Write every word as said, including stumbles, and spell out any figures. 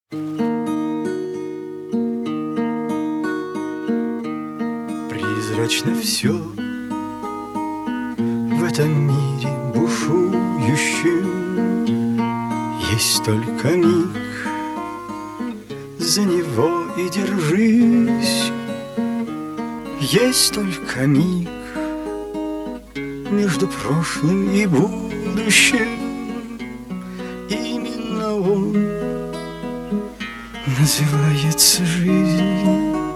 Призрачно все в этом мире бушующем. Есть только миг, за него и держись. Есть только миг между прошлым и будущим. Именно он называется жизнь.